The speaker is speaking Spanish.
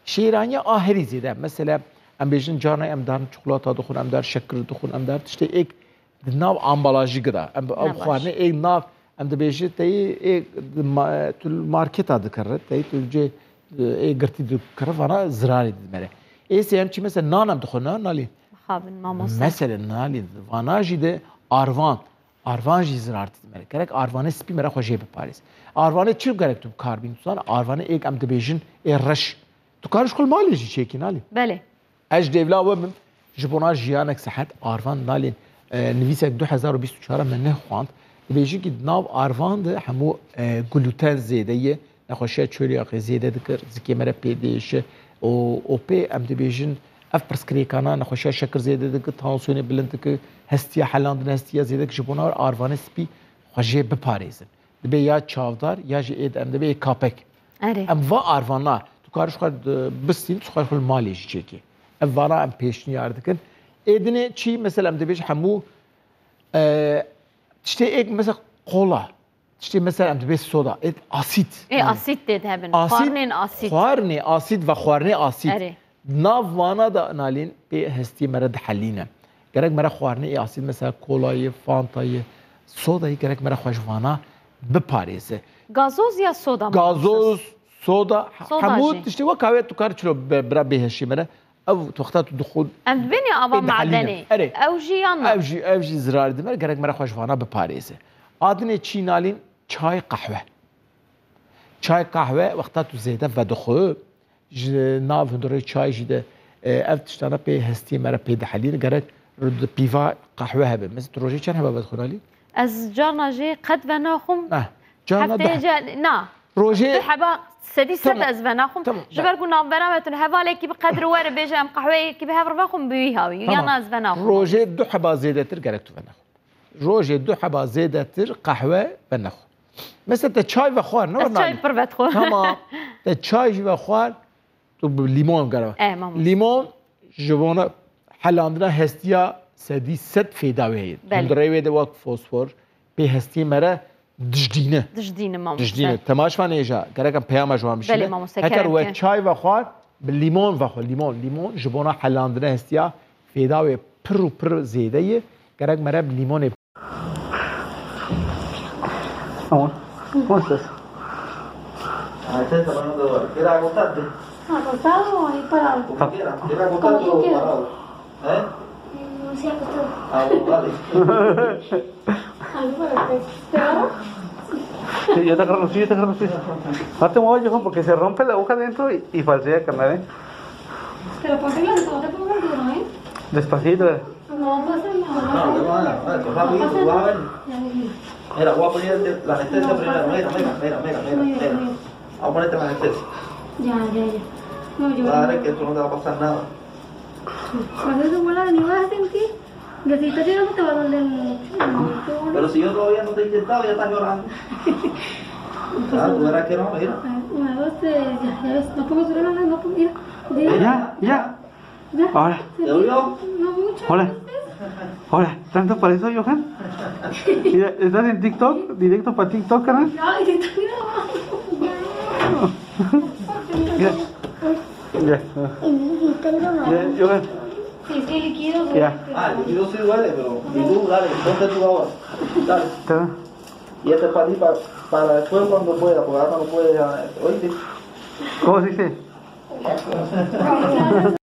شیرانی آهری زیده مثلا ام بیشتر جانه ام دارن شکلات دخون ام دار شکر دخون ام دار تشته ایک ناو آمبالاژی گدا ام خوانه ایک ناو ام دبیشت تایی ایک تو مارکت دکرد تایی تو جه ایک گرتی دکرد وانا زراری دمره ایسی هم چی مثلا نانم دخونه نالی خابن ماموسا مثلا نالی وانا جیده آروان جی زرارت دمره کرک آروانه سپی مرا خوشی به پاریس آروانه چی کرک تو کار بین تو آروانه ایک ام دبیشن ای رش تو کارش کل مالی جی چیکی نالی بله اج دیولا و من جبونا جیانک صحت آروان نالی نویسک 2024 من نه خواند بیشی که ناو آروان ده همو گلوتن زیده یه نخوشی چوریاقی زیده دکر زکی مرا پیدیشه او پی ام دبیشن اف پرسکریکانا نخوشی شکر زیده دکر تانسیون بلند دکر هستیا حلاندن هستیا زیده که جبونا آروان سپی خوشی بپاریزن دبی یا چاودار یا جی اید ام دبی کاپک ام و آروانا تو کارش خود بستین تو کارش خود مالی چیکی اوارا ام پیشنی آردکن ایدنه چی مثلا ام دبیش همو تشتي ايك مثلا قولا تشتي مثلا ام بس صودا ايد اسيد ايه اسيد ديد هبن خوارنين اسيد خوارني اسيد و خوارني اسيد ناف وانا دا نالين بي هستي مرد حلينا گرك مرا خوارني اي اسيد مثلا كولاي فانتاي صودا گرك مرا خوش وانا بپاريزه غازوز يا صودا غازوز صودا حمود تشتي وكاوي تو كارچلو برا بهشي مرا او توختات الدخول ام بني ابا معدني او جيانا او جي زرار دمر گرك مرا خوش وانا بپاريزه ادني چي نالين چای قهوه وقتا تو زيده و دخو ناف هندوري چای جيده اف تشتانا بي هستي مرا بي دحلين گرك رد بيفا قهوه هبه مثل روجي چن هبه بدخونالي از جانا جي قد بناخم جانا نا روجي حبا سدي ست از بناخم جبر كنا بنامتون هفالي كي بقدر ور بيجام قهوه كي بهبر باخم بيهاوي يا ناس بناخم روجي دو حبا زيده تر گرك تو بناخم روجي دو حبا زيده تر قهوه بناخم مثل تا چای و خوار نه چای پر بدخور تمام تا چای و خوار تو لیمون گرا لیمون جوانا حلاندنا هستیا سدی ست فیداوی دروی ده وقت فوسفور به هستی مره دجدینه ماما دجدینه تماش فان ایجا گرکم پیام جوام میشه هکر و چای و خوار باللیمون و خو لیمون جوانا حلاندنا هستیا فیداوی پر زیده گرک مره لیمون Amor, ¿cómo estás? ¿Estás hablando de quieres acostarte? ¿Acostado o ahí parado? Como quieras. ¿Quieres acostarte o parado? ¿Eh? Sí, acostado. Ah, bueno, vale. Algo para que te agarro. Sí, yo te agarro, sí, yo te agarro, sí. No te muevas, Johan, porque se rompe la aguja dentro y falsea, carnal, ¿eh? Pero ponte la no te pongas duro, ¿eh? Despacito. No pasa nada. No, no pasa nada. Coja bien, tú vas a ver. Mira, voy a poner la anestesia primero. Mira. Vamos a ponerte la anestesia. Ya. No, yo... Vas a ver que esto no te va a pasar nada. Cuando eso vuela, ni vas a sentir. Que si estás llorando te va a doler mucho. Pero si yo todavía no te he inyectado, ya estás llorando. Ya, tú verás que no, mira. Una, dos, tres, ya ves. No pongo solo no pongo, mira. Ya. Ahora. ¿Te dolió? No mucho. Hola, ¿tanto para eso, Johan? Mira, ¿estás en TikTok? ¿Directo para TikTok, carnal? Ay, te estoy Ya, Johan. Sí, líquido. Ya. El líquido sí duele, pero... Y tú, dale, ponte tú ahora. Dale. Y este es para ti, para después cuando pueda, porque ahora no puedes... ¿Oíste? ¿Cómo se dice?